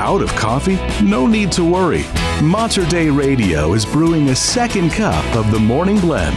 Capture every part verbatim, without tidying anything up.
Out of coffee? No need to worry. Mater Dei Radio is brewing a second cup of the Morning Blend.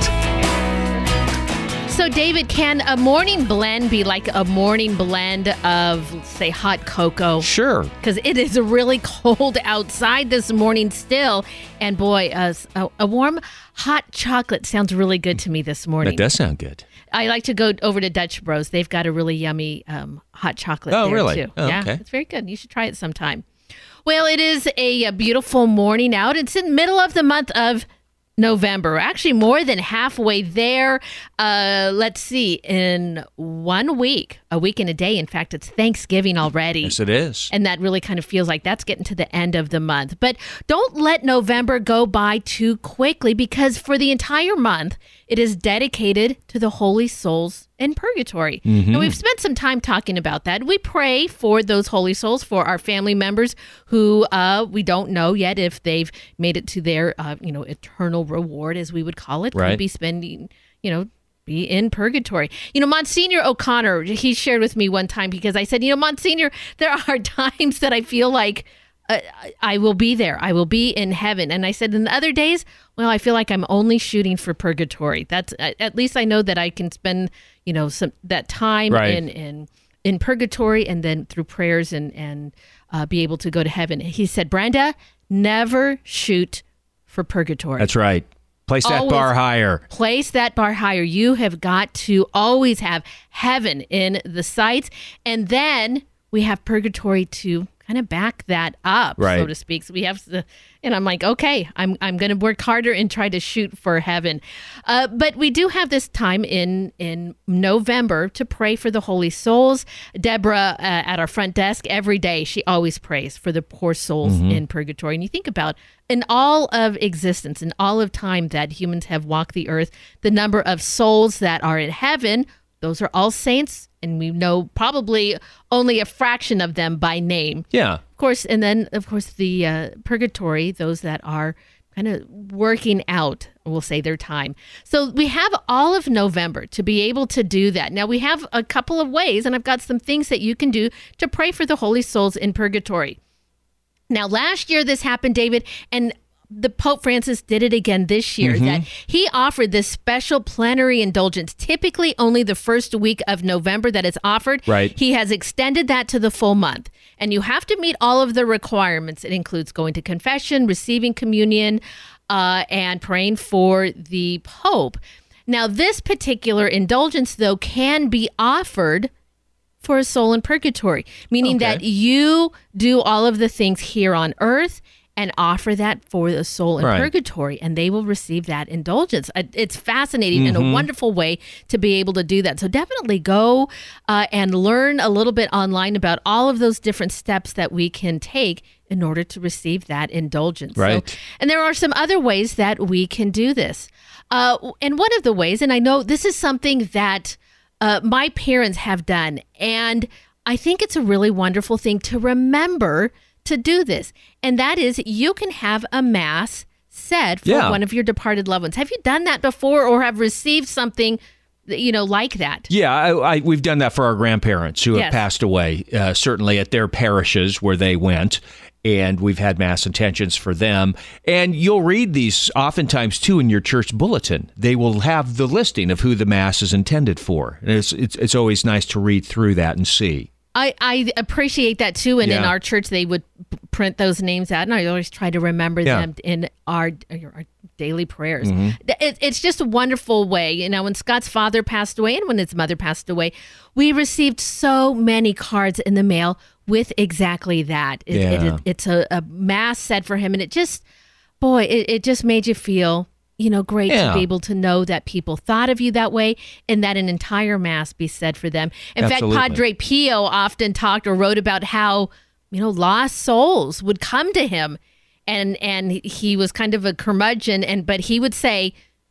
So, David, can a morning blend be like a morning blend of, say, hot cocoa? Sure. Because it is really cold outside this morning still. And boy, uh, a, a warm hot chocolate sounds really good to me this morning. That does sound good. I like to go over to Dutch Bros. They've got a really yummy um, hot chocolate oh, there, really? too. Oh, yeah, okay. It's very good. You should try it sometime. Well, it is a, a beautiful morning out. It's in the middle of the month of November, actually more than halfway there. Uh, let's see, in one week, a week and a day, in fact, it's Thanksgiving already. Yes, it is. And that really kind of feels like that's getting to the end of the month. But don't let November go by too quickly, because for the entire month, it is dedicated to the holy souls in purgatory. Mm-hmm. And we've spent some time talking about that. We pray for those holy souls, for our family members who uh, we don't know yet if they've made it to their, uh, you know, eternal reward, as we would call it. Right. Could be spending, you know, be in purgatory. You know, Monsignor O'Connor, he shared with me one time, because I said, you know, Monsignor, there are times that I feel like uh, I will be there. I will be in heaven. And I said, in the other days, well, I feel like I'm only shooting for purgatory. That's at least I know that I can spend, you know, some that time right. in in in purgatory, and then through prayers and and uh, be able to go to heaven. He said, Brenda, never shoot for purgatory. That's right. Place that Always bar higher. Place that bar higher. You have got to always have heaven in the sights. And then we have purgatory to kind of back that up, right. so to speak. So we have to, and I'm like, okay, I'm I'm going to work harder and try to shoot for heaven. Uh, but we do have this time in in November to pray for the holy souls. Deborah uh, at our front desk, every day, she always prays for the poor souls mm-hmm. in purgatory. And you think about, in all of existence, in all of time that humans have walked the earth, the number of souls that are in heaven, those are all saints, and we know probably only a fraction of them by name. Yeah. Of course, and then, of course, the uh, purgatory, those that are kind of working out, we'll say, their time. So we have all of November to be able to do that. Now, we have a couple of ways, and I've got some things that you can do to pray for the holy souls in purgatory. Now, last year this happened, David, and the Pope Francis did it again this year, mm-hmm. that he offered this special plenary indulgence, typically only the first week of November that it's offered. Right. He has extended that to the full month. And you have to meet all of the requirements. It includes going to confession, receiving communion, uh, and praying for the Pope. Now, this particular indulgence, though, can be offered for a soul in purgatory, meaning okay. that you do all of the things here on earth and offer that for the soul in right. purgatory, and they will receive that indulgence. It's fascinating mm-hmm. and a wonderful way to be able to do that. So definitely go uh, and learn a little bit online about all of those different steps that we can take in order to receive that indulgence. Right. So, and there are some other ways that we can do this. Uh, and one of the ways, and I know this is something that uh, my parents have done, and I think it's a really wonderful thing to remember to do this. And that is, you can have a mass said for yeah. one of your departed loved ones. Have you done that before, or have received something, you know, like that? Yeah, I, I, we've done that for our grandparents who have yes. passed away, uh, certainly at their parishes where they went. And we've had mass intentions for them. And you'll read these oftentimes, too, in your church bulletin. They will have the listing of who the mass is intended for. And it's, it's, it's always nice to read through that and see. I, I appreciate that, too. And yeah. in our church, they would p- print those names out. And I always try to remember yeah. them in our, our daily prayers. Mm-hmm. It, it's just a wonderful way. You know, when Scott's father passed away and when his mother passed away, we received so many cards in the mail with exactly that. It, yeah. it, it, it's a, a mass said for him. And it just, boy, it, it just made you feel, you know, great yeah. to be able to know that people thought of you that way and that an entire mass be said for them. In Absolutely. fact, Padre Pio often talked or wrote about how, you know, lost souls would come to him, and and he was kind of a curmudgeon, and but he would say,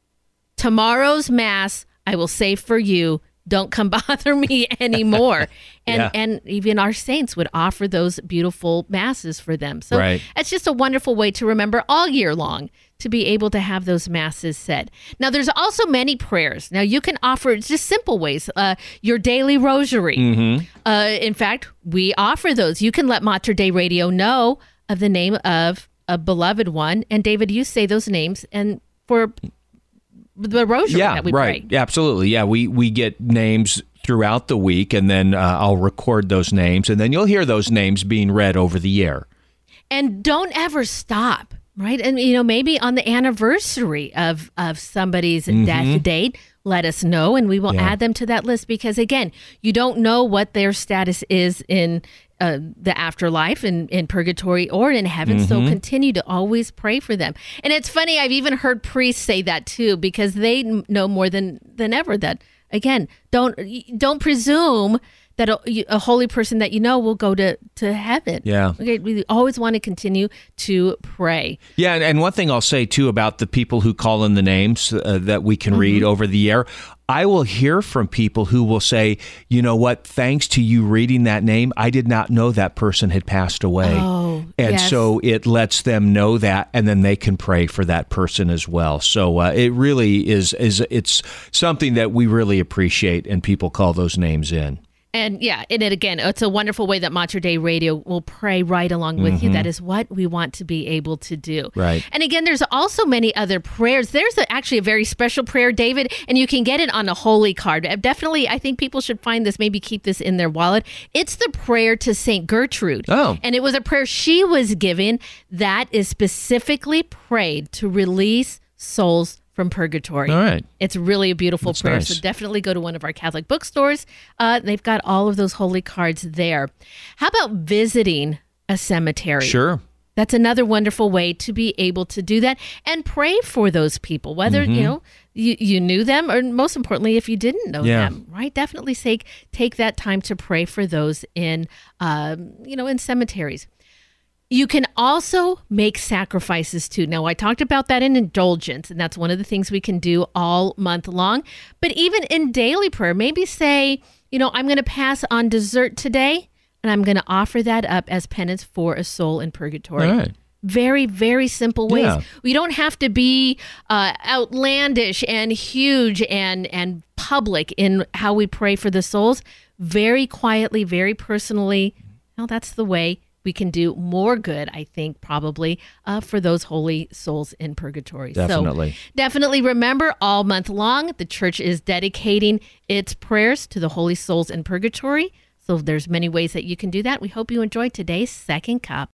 tomorrow's mass I will say for you, don't come bother me anymore. And yeah. and even our saints would offer those beautiful masses for them. So right. it's just a wonderful way to remember all year long to be able to have those masses said. Now, there's also many prayers. Now, you can offer just simple ways. Uh, your daily rosary. Mm-hmm. Uh, in fact, we offer those. You can let Mater Dei Radio know of the name of a beloved one. And David, you say those names and for the rosary yeah, that we right. pray. Yeah, absolutely. Yeah, we, we get names throughout the week, and then uh, I'll record those names, and then you'll hear those names being read over the air. And don't ever stop, right? And, you know, maybe on the anniversary of, of somebody's mm-hmm. death date, let us know, and we will yeah. add them to that list, because, again, you don't know what their status is in uh, the afterlife, in, in purgatory, or in heaven. Mm-hmm. So continue to always pray for them. And it's funny, I've even heard priests say that too, because they know more than, than ever that, again, don't don't presume that a, a holy person that you know will go to, to heaven. Yeah. Okay, we always want to continue to pray. Yeah, and, and one thing I'll say, too, about the people who call in the names uh, that we can mm-hmm. read over the air, I will hear from people who will say, you know what, thanks to you reading that name, I did not know that person had passed away. Oh, and yes. so it lets them know that, and then they can pray for that person as well. So uh, it really is, is, it's something that we really appreciate, and people call those names in. And yeah, and it, again, it's a wonderful way that Mater Dei Radio will pray right along with mm-hmm. you. That is what we want to be able to do. Right. And again, there's also many other prayers. There's a, actually a very special prayer, David, and you can get it on a holy card. Definitely, I think people should find this, maybe keep this in their wallet. It's the prayer to Saint Gertrude. Oh. And it was a prayer she was given that is specifically prayed to release souls from purgatory. All right. It's really a beautiful That's prayer. nice. So definitely go to one of our Catholic bookstores. Uh, they've got all of those holy cards there. How about visiting a cemetery? Sure. That's another wonderful way to be able to do that and pray for those people, whether, mm-hmm. you know, you, you knew them, or most importantly, if you didn't know yeah. them, right? Definitely take, take that time to pray for those in, um, you know, in cemeteries. You can also make sacrifices too. Now, I talked about that in indulgence, and that's one of the things we can do all month long. But even in daily prayer, maybe say, you know, I'm going to pass on dessert today, and I'm going to offer that up as penance for a soul in purgatory. All right. Very, very simple ways. Yeah. We don't have to be uh, outlandish and huge and, and public in how we pray for the souls. Very quietly, very personally. Well, that's the way we can do more good, I think, probably, uh, for those holy souls in purgatory. Definitely. So definitely remember, all month long, the church is dedicating its prayers to the holy souls in purgatory. So there's many ways that you can do that. We hope you enjoyed today's Second Cup.